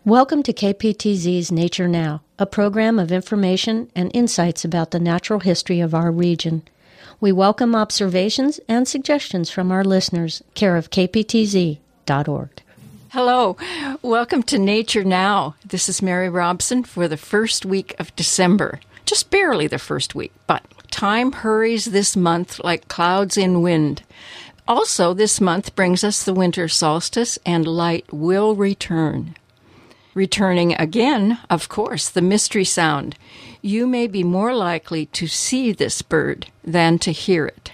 Welcome to KPTZ's Nature Now, a program of information and insights about the natural history of our region. We welcome observations and suggestions from our listeners, care of kptz.org. Hello. Welcome to Nature Now. This is Mary Robson for the first week of December. Just barely the first week, but time hurries this month like clouds in wind. Also, this month brings us the winter solstice, and light will return. Returning again, of course, the mystery sound. You may be more likely to see this bird than to hear it.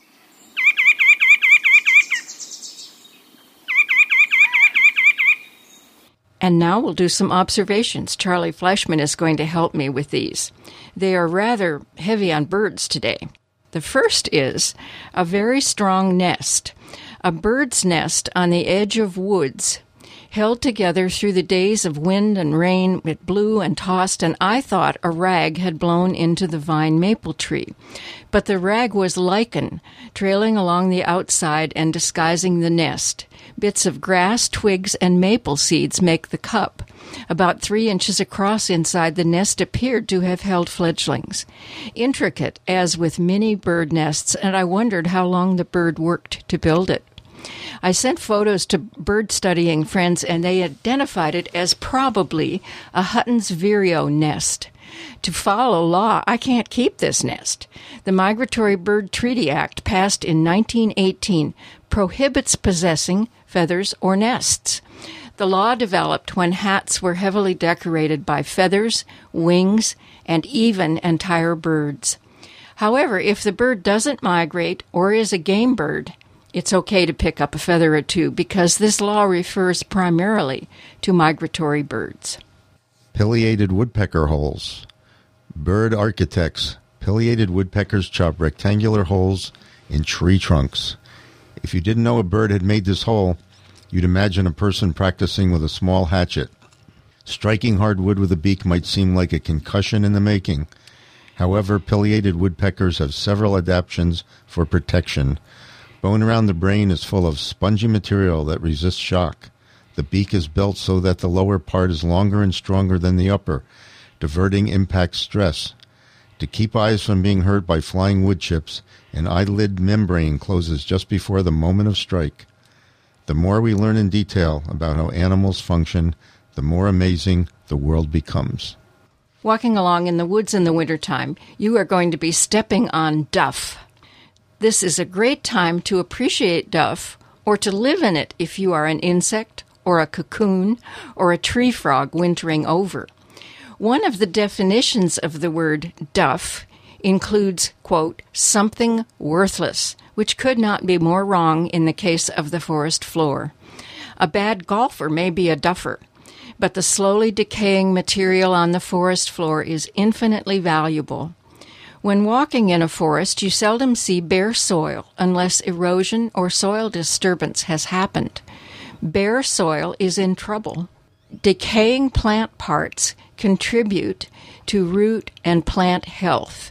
And now we'll do some observations. Charlie Fleischman is going to help me with these. They are rather heavy on birds today. The first is a very strong nest, a bird's nest on the edge of woods. Held together through the days of wind and rain, it blew and tossed, and I thought a rag had blown into the vine maple tree. But the rag was lichen, trailing along the outside and disguising the nest. Bits of grass, twigs, and maple seeds make the cup. About 3 inches across inside, the nest appeared to have held fledglings. Intricate, as with many bird nests, and I wondered how long the bird worked to build it. I sent photos to bird-studying friends, and they identified it as probably a Hutton's vireo nest. To follow law, I can't keep this nest. The Migratory Bird Treaty Act, passed in 1918, prohibits possessing feathers or nests. The law developed when hats were heavily decorated by feathers, wings, and even entire birds. However, if the bird doesn't migrate or is a game bird, it's okay to pick up a feather or two because this law refers primarily to migratory birds. Pileated woodpecker holes. Bird architects. Pileated woodpeckers chop rectangular holes in tree trunks. If you didn't know a bird had made this hole, you'd imagine a person practicing with a small hatchet. Striking hard wood with a beak might seem like a concussion in the making. However, pileated woodpeckers have several adaptations for protection. Bone around the brain is full of spongy material that resists shock. The beak is built so that the lower part is longer and stronger than the upper, diverting impact stress. To keep eyes from being hurt by flying wood chips, an eyelid membrane closes just before the moment of strike. The more we learn in detail about how animals function, the more amazing the world becomes. Walking along in the woods in the wintertime, you are going to be stepping on duff. This is a great time to appreciate duff, or to live in it if you are an insect, or a cocoon, or a tree frog wintering over. One of the definitions of the word duff includes, quote, something worthless, which could not be more wrong in the case of the forest floor. A bad golfer may be a duffer, but the slowly decaying material on the forest floor is infinitely valuable. When walking in a forest, you seldom see bare soil unless erosion or soil disturbance has happened. Bare soil is in trouble. Decaying plant parts contribute to root and plant health.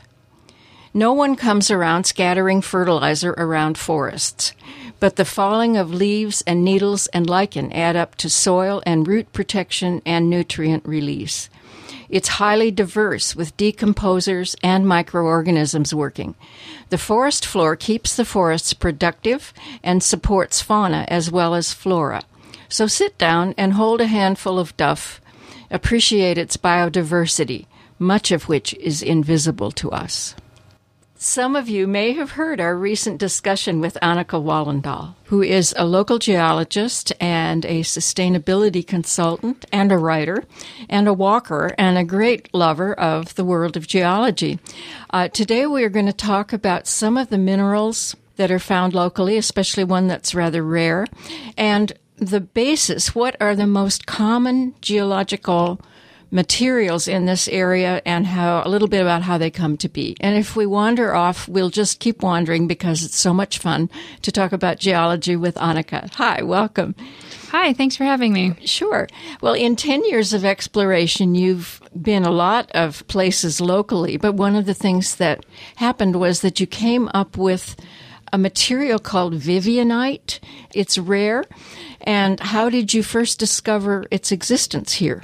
No one comes around scattering fertilizer around forests, but the falling of leaves and needles and lichen add up to soil and root protection and nutrient release. It's highly diverse with decomposers and microorganisms working. The forest floor keeps the forests productive and supports fauna as well as flora. So sit down and hold a handful of duff. Appreciate its biodiversity, much of which is invisible to us. Some of you may have heard our recent discussion with Annika Wallendahl, who is a local geologist and a sustainability consultant and a writer and a walker and a great lover of the world of geology. Today we are going to talk about some of the minerals that are found locally, especially one that's rather rare, and the basis, what are the most common geological materials in this area and how a little bit about how they come to be. And if we wander off, we'll just keep wandering because it's so much fun to talk about geology with Annika. Hi, welcome. Hi, thanks for having me. Sure. Well, in 10 years of exploration, you've been a lot of places locally, but one of the things that happened was that you came up with a material called vivianite. It's rare. And how did you first discover its existence here?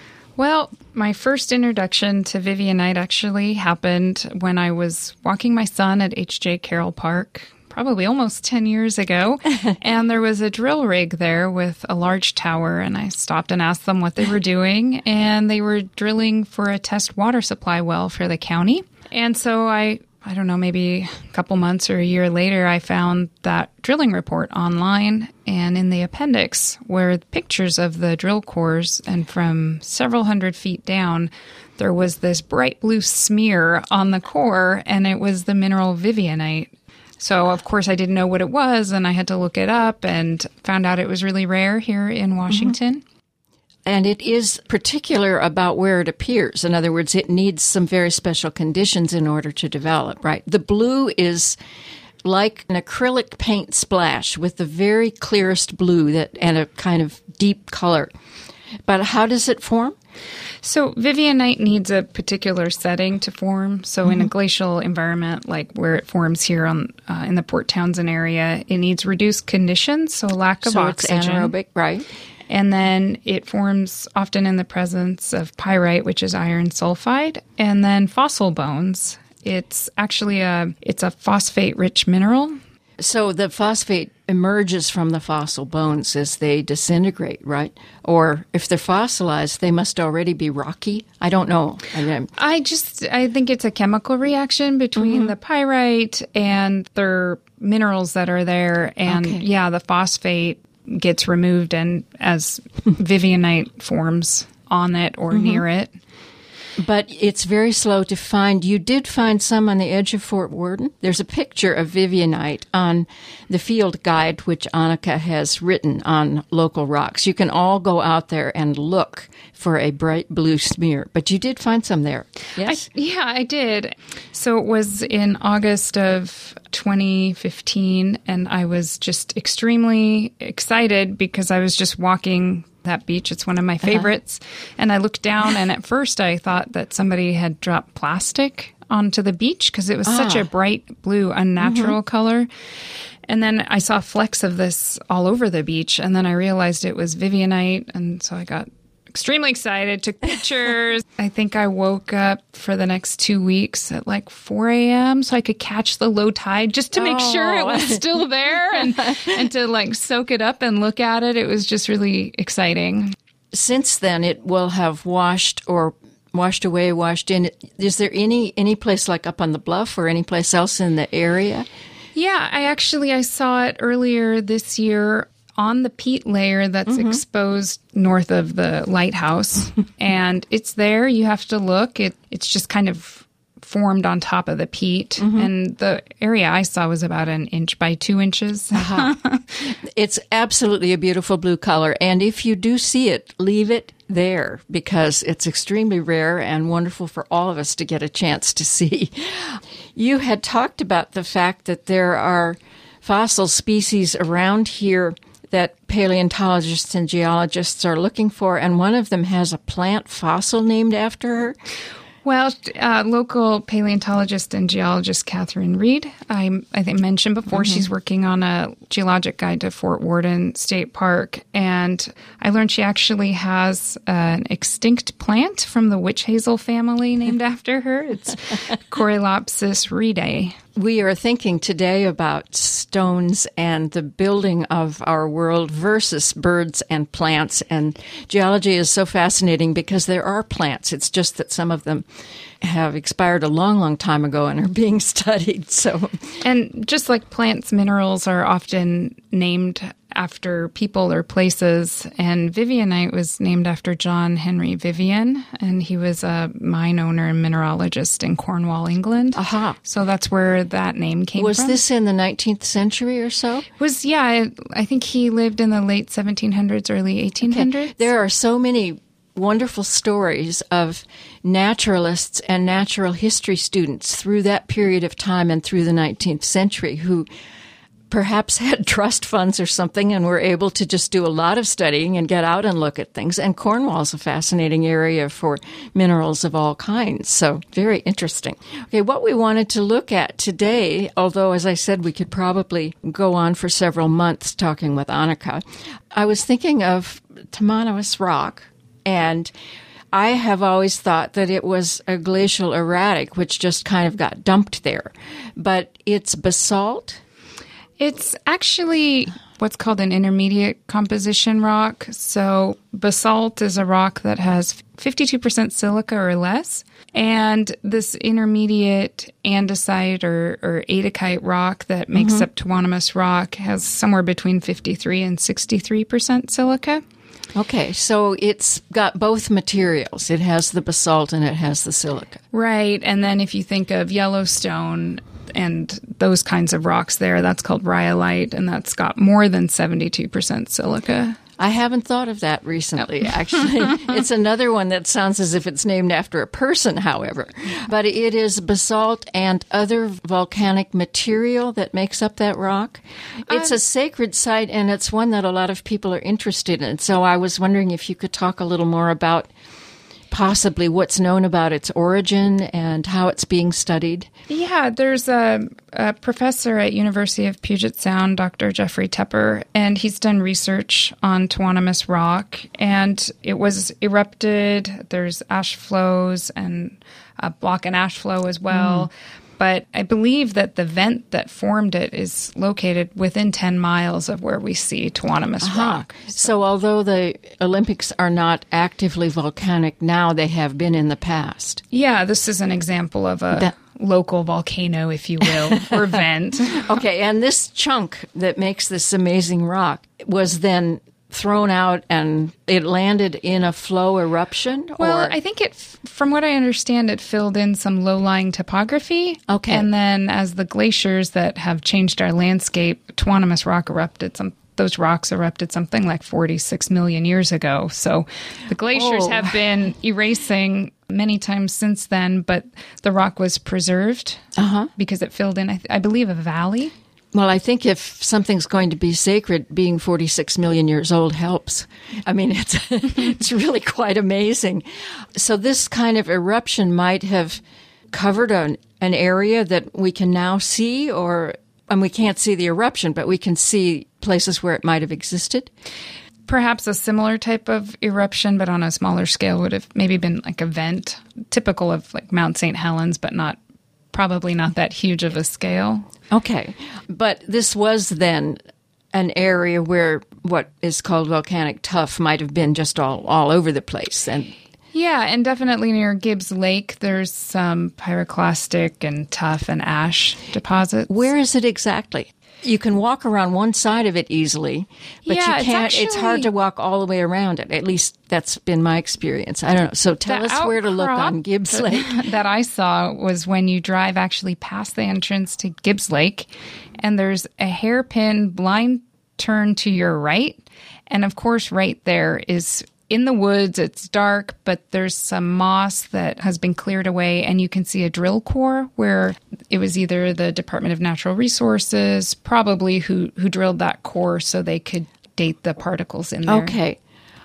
Well, my first introduction to vivianite actually happened when I was walking my son at H.J. Carroll Park, probably almost 10 years ago. And there was a drill rig there with a large tower. And I stopped and asked them what they were doing. And they were drilling for a test water supply well for the county. And so I don't know, maybe a couple months or a year later, I found that drilling report online, and in the appendix were pictures of the drill cores, and from several hundred feet down, there was this bright blue smear on the core, and it was the mineral vivianite. So, of course, I didn't know what it was, and I had to look it up and found out it was really rare here in Washington. Mm-hmm. And it is particular about where it appears. In other words, it needs some very special conditions in order to develop, right? The blue is like an acrylic paint splash with the very clearest blue and a kind of deep color. But how does it form? So vivianite needs a particular setting to form. So in a glacial environment like where it forms here in the Port Townsend area, it needs reduced conditions, so lack of oxygen. It's anaerobic, right? And then it forms often in the presence of pyrite, which is iron sulfide, and then fossil bones. It's actually it's a phosphate-rich mineral. So the phosphate emerges from the fossil bones as they disintegrate, right? Or if they're fossilized, they must already be rocky. I don't know. I think it's a chemical reaction between the pyrite and their minerals that are there. And the phosphate gets removed and as vivianite forms on it or near it. But it's very slow to find. You did find some on the edge of Fort Worden. There's a picture of vivianite on the field guide, which Annika has written on local rocks. You can all go out there and look for a bright blue smear. But you did find some there. Yes? I did. So it was in August of 2015, and I was just extremely excited because I was just walking that beach. It's one of my favorites. And I looked down, and at first I thought that somebody had dropped plastic onto the beach because it was such a bright blue, unnatural color. And then I saw flecks of this all over the beach, and then I realized it was vivianite, and so I got extremely excited, took pictures. I think I woke up for the next 2 weeks at like 4 a.m. so I could catch the low tide just to make sure it was still there and to like soak it up and look at it. It was just really exciting. Since then, it will have washed away, washed in. Is there any place like up on the bluff or any place else in the area? Yeah, I saw it earlier this year on the peat layer that's exposed north of the lighthouse. And it's there. You have to look. It's just kind of formed on top of the peat. And the area I saw was about 1 inch by 2 inches. It's absolutely a beautiful blue color. And if you do see it, leave it there because it's extremely rare and wonderful for all of us to get a chance to see. You had talked about the fact that there are fossil species around here that paleontologists and geologists are looking for, and one of them has a plant fossil named after her. Well, local paleontologist and geologist Catherine Reed, I think mentioned before, she's working on a geologic guide to Fort Worden State Park, and I learned she actually has an extinct plant from the witch hazel family named after her. It's Corylopsis reedae. We are thinking today about stones and the building of our world versus birds and plants. And geology is so fascinating because there are plants. It's just that some of them have expired a long, long time ago and are being studied. And just like plants, minerals are often named after people or places. And vivianite was named after John Henry Vivian, and he was a mine owner and mineralogist in Cornwall, England. So that's where that name came from. Was this in the 19th century or so? I think he lived in the late 1700s, early 1800s. Okay. There are so many wonderful stories of naturalists and natural history students through that period of time and through the 19th century who perhaps had trust funds or something and were able to just do a lot of studying and get out and look at things. And Cornwall's a fascinating area for minerals of all kinds. So very interesting. Okay, what we wanted to look at today, although, as I said, we could probably go on for several months talking with Annika, I was thinking of Tomanawos Rock, and I have always thought that it was a glacial erratic, which just kind of got dumped there. But it's basalt. It's actually what's called an intermediate composition rock. So basalt is a rock that has 52% silica or less. And this intermediate andesite or adachite rock that makes up Tomanawos Rock has somewhere between 53 and 63% silica. Okay, so it's got both materials. It has the basalt and it has the silica. Right. And then if you think of Yellowstone and those kinds of rocks there, that's called rhyolite, and that's got more than 72% silica. I haven't thought of that recently, actually. It's another one that sounds as if it's named after a person, however. But it is basalt and other volcanic material that makes up that rock. It's a sacred site, and it's one that a lot of people are interested in. So I was wondering if you could talk a little more about possibly what's known about its origin and how it's being studied. Yeah, there's a professor at University of Puget Sound, Dr. Jeffrey Tepper, and he's done research on Tomanawos Rock, and it was erupted. There's ash flows and block and ash flow as well. But I believe that the vent that formed it is located within 10 miles of where we see Tomanawos Rock. So although the Olympics are not actively volcanic now, they have been in the past. Yeah, this is an example of a local volcano, if you will, or vent. Okay, and this chunk that makes this amazing rock was then thrown out and it landed in a flow eruption? Well, I think from what I understand, it filled in some low-lying topography. Okay. And then as the glaciers that have changed our landscape, Tomanawos Rock those rocks erupted something like 46 million years ago. So the glaciers have been erasing many times since then, but the rock was preserved because it filled in, I believe, a valley. Well, I think if something's going to be sacred, being 46 million years old helps. I mean, it's really quite amazing. So this kind of eruption might have covered an area that we can now see, and we can't see the eruption, but we can see places where it might have existed. Perhaps a similar type of eruption, but on a smaller scale, would have maybe been like a vent, typical of like Mount St. Helens, but probably not that huge of a scale. Okay. But this was then an area where what is called volcanic tuff might have been just all over the place. Yeah, and definitely near Gibbs Lake, there's some pyroclastic and tuff and ash deposits. Where is it exactly? You can walk around one side of it easily, but you can't. It's hard to walk all the way around it. At least that's been my experience. I don't know. So tell us where to look on Gibbs Lake. That I saw was when you drive actually past the entrance to Gibbs Lake, and there's a hairpin blind turn to your right. And of course, right there is in the woods. It's dark, but there's some moss that has been cleared away, and you can see a drill core where it was either the Department of Natural Resources, probably who drilled that core so they could date the particles in there. Okay.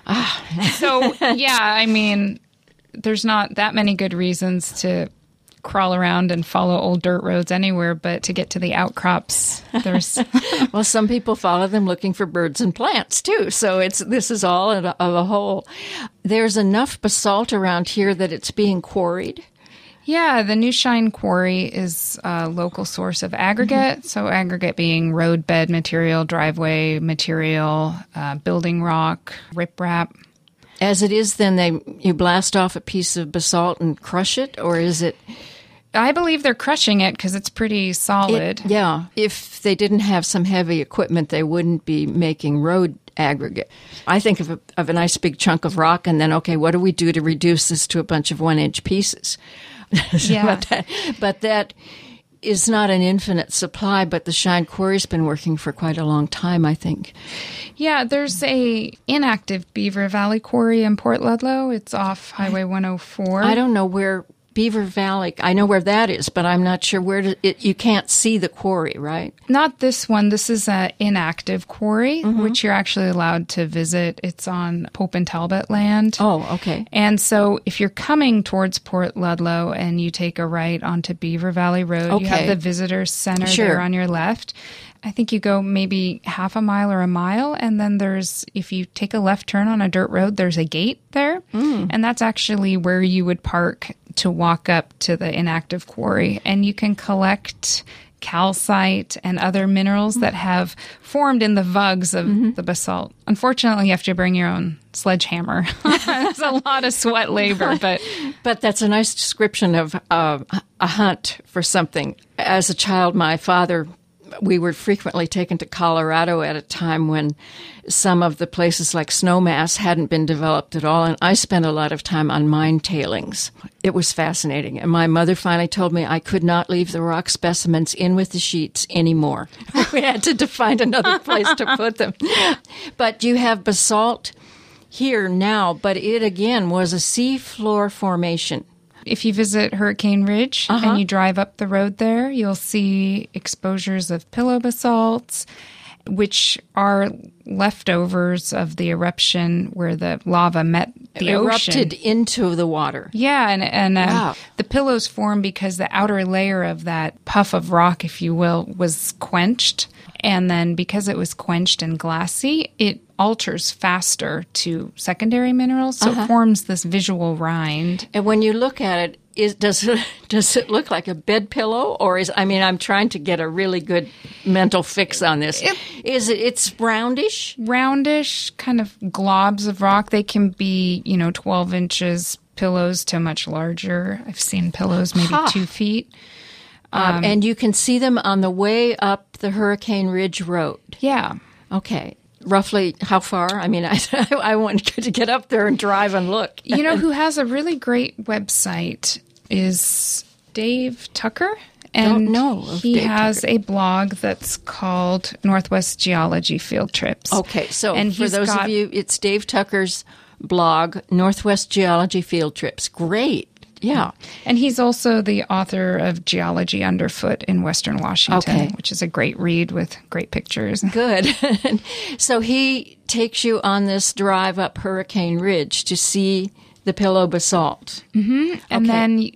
So, yeah, I mean, there's not that many good reasons to crawl around and follow old dirt roads anywhere, but to get to the outcrops, there's... Well, some people follow them looking for birds and plants, too. So this is all of a whole. There's enough basalt around here that it's being quarried. Yeah, the New Shine Quarry is a local source of aggregate. So aggregate being roadbed material, driveway material, building rock, riprap. As it is, then you blast off a piece of basalt and crush it, or is it... I believe they're crushing it because it's pretty solid. Yeah. If they didn't have some heavy equipment, they wouldn't be making road aggregate. I think of a nice big chunk of rock, and then, okay, what do we do to reduce this to a bunch of 1-inch pieces? Yeah. but that is not an infinite supply, but the Shine Quarry's been working for quite a long time, I think. Yeah, there's a inactive Beaver Valley Quarry in Port Ludlow. It's off Highway 104. I don't know where Beaver Valley, I know where that is, but I'm not sure where you can't see the quarry, right? Not this one. This is an inactive quarry, which you're actually allowed to visit. It's on Pope and Talbot land. Oh, okay. And so if you're coming towards Port Ludlow and you take a right onto Beaver Valley Road, you have the visitor center there on your left. I think you go maybe half a mile or a mile, and then if you take a left turn on a dirt road, there's a gate there, and that's actually where you would park to walk up to the inactive quarry, and you can collect calcite and other minerals that have formed in the vugs of the basalt. Unfortunately, you have to bring your own sledgehammer. It's a lot of sweat labor, but that's a nice description of a hunt for something. As a child, my father, we were frequently taken to Colorado at a time when some of the places like Snowmass hadn't been developed at all, and I spent a lot of time on mine tailings. It was fascinating, and my mother finally told me I could not leave the rock specimens in with the sheets anymore. We had to find another place to put them. But you have basalt here now, but it again was a seafloor formation. If you visit Hurricane Ridge and you drive up the road there, you'll see exposures of pillow basalts, which are leftovers of the eruption where the lava met the ocean. Erupted into the water. Yeah, and the pillows formed because the outer layer of that puff of rock, if you will, was quenched. And then because it was quenched and glassy, it alters faster to secondary minerals, so it forms this visual rind. And when you look at it, does it look like a bed pillow, or I'm trying to get a really good mental fix on this. It's roundish? Roundish, kind of globs of rock. They can be, 12 inches pillows to much larger. I've seen pillows maybe 2 feet. And you can see them on the way up the Hurricane Ridge Road. Yeah. Okay. Roughly how far? I want to get up there and drive and look. Who has a really great website is Dave Tucker. And don't know he has a blog that's called Northwest Geology Field Trips. Okay, so for those of you, it's Dave Tucker's blog, Northwest Geology Field Trips. Great. Yeah. And he's also the author of Geology Underfoot in Western Washington, which is a great read with great pictures. Good. So he takes you on this drive up Hurricane Ridge to see the pillow basalt. Mm-hmm. And then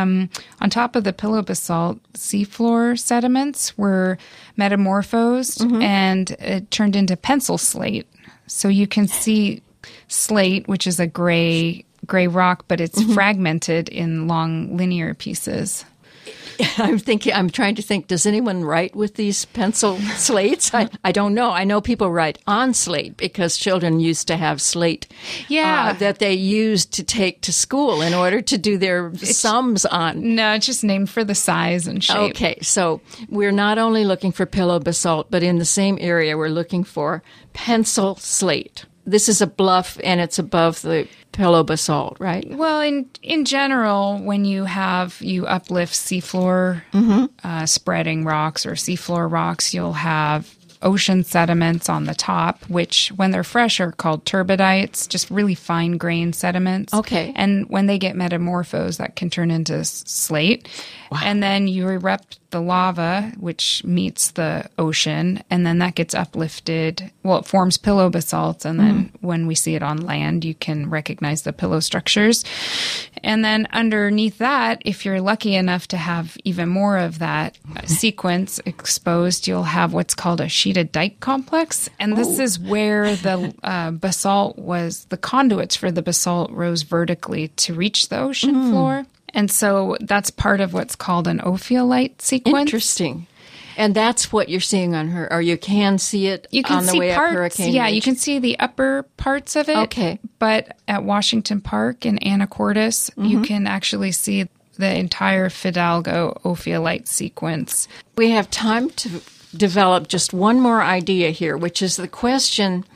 on top of the pillow basalt, seafloor sediments were metamorphosed and it turned into pencil slate. So you can see slate, which is a gray rock, but it's fragmented in long linear pieces. I'm trying to think, does anyone write with these pencil slates? I don't know. I know people write on slate because children used to have slate that they used to take to school in order to do their sums on. No, it's just named for the size and shape. Okay, so we're not only looking for pillow basalt, but in the same area we're looking for pencil slate. This is a bluff, and it's above the pillow basalt, right? Well, in general, when you uplift seafloor spreading rocks or seafloor rocks, you'll have ocean sediments on the top, which when they're fresh are called turbidites, just really fine grained sediments. Okay. And when they get metamorphosed, that can turn into slate. Wow. And then you erupt the lava, which meets the ocean, and then that gets uplifted. Well, it forms pillow basalts, and then when we see it on land, you can recognize the pillow structures. And then underneath that, if you're lucky enough to have even more of that sequence exposed, you'll have what's called a sheeted dike complex. And this is where the basalt was, the conduits for the basalt rose vertically to reach the ocean floor. And so that's part of what's called an ophiolite sequence. Interesting. And that's what you're seeing on her, or you can see it on the way up Hurricane Ridge. Yeah, you can see the upper parts of it. Okay. But at Washington Park in Anacortes, you can actually see the entire Fidalgo ophiolite sequence. We have time to develop just one more idea here, which is the question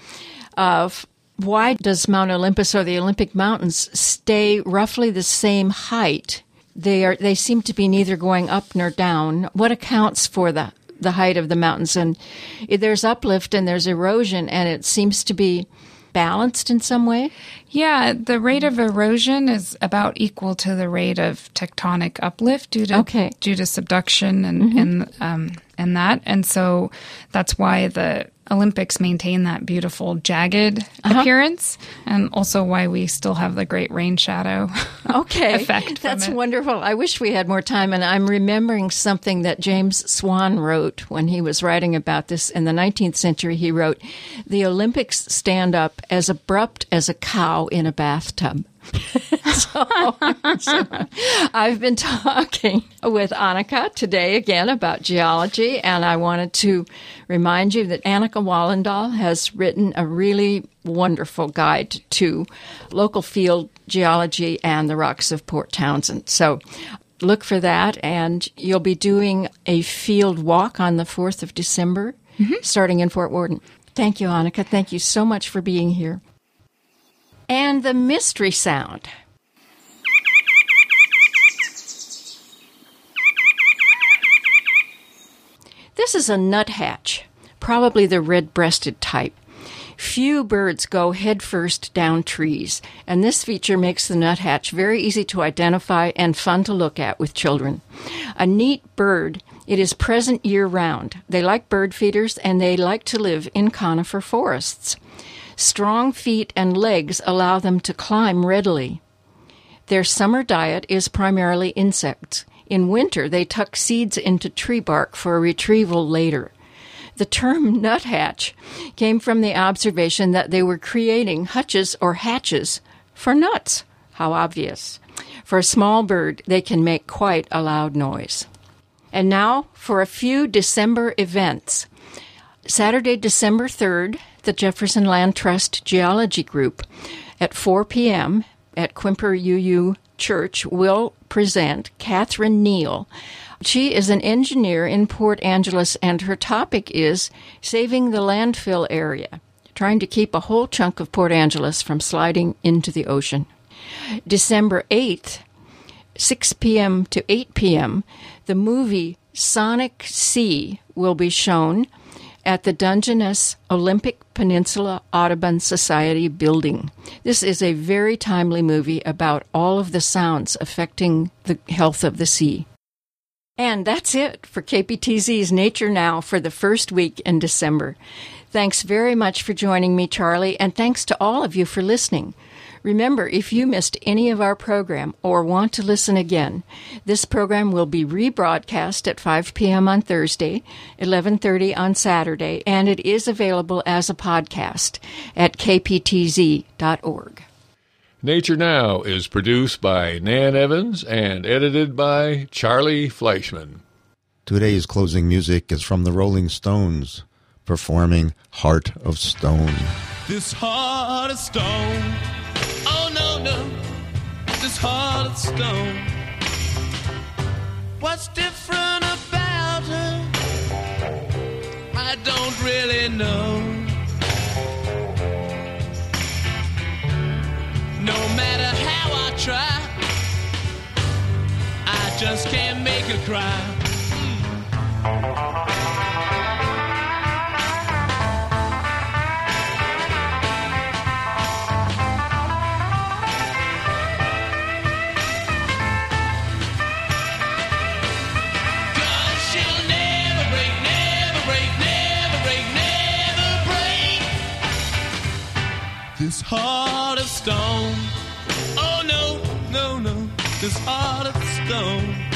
of why does Mount Olympus or the Olympic Mountains stay roughly the same height? They seem to be neither going up nor down. What accounts for the height of the mountains? And there's uplift and there's erosion, and it seems to be balanced in some way? Yeah, the rate of erosion is about equal to the rate of tectonic uplift due to subduction and that. And so that's why the Olympics maintain that beautiful jagged appearance, and also why we still have the great rain shadow effect. That's wonderful. I wish we had more time, and I'm remembering something that James Swan wrote when he was writing about this in the 19th century. He wrote, "The Olympics stand up as abrupt as a cow in a bathtub." So I've been talking with Annika today again about geology, and I wanted to remind you that Annika Wallendahl has written a really wonderful guide to local field geology and the rocks of Port Townsend. So look for that, and you'll be doing a field walk on the 4th of December, starting in Fort Worden. Thank you, Annika. Thank you so much for being here. And the mystery sound. This is a nuthatch, probably the red-breasted type. Few birds go headfirst down trees, and this feature makes the nuthatch very easy to identify and fun to look at with children. A neat bird, it is present year-round. They like bird feeders, and they like to live in conifer forests. Strong feet and legs allow them to climb readily. Their summer diet is primarily insects. In winter, they tuck seeds into tree bark for retrieval later. The term nuthatch came from the observation that they were creating hutches or hatches for nuts. How obvious. For a small bird, they can make quite a loud noise. And now for a few December events. Saturday, December 3rd, the Jefferson Land Trust Geology Group at 4 p.m. at Quimper UU Church will present Catherine Neal. She is an engineer in Port Angeles, and her topic is saving the landfill area, trying to keep a whole chunk of Port Angeles from sliding into the ocean. December 8th, 6 p.m. to 8 p.m., the movie Sonic Sea will be shown at the Dungeness Olympic Peninsula Audubon Society building. This is a very timely movie about all of the sounds affecting the health of the sea. And that's it for KPTZ's Nature Now for the first week in December. Thanks very much for joining me, Charlie, and thanks to all of you for listening. Remember, if you missed any of our program or want to listen again, this program will be rebroadcast at 5 p.m. on Thursday, 11:30 on Saturday, and it is available as a podcast at kptz.org. Nature Now is produced by Nan Evans and edited by Charlie Fleischman. Today's closing music is from the Rolling Stones, performing Heart of Stone. This heart of stone, oh no, no, this heart of stone. What's different about her? I don't really know. No matter how I try, I just can't make her cry. This heart of stone, oh no, no, no, this heart of stone.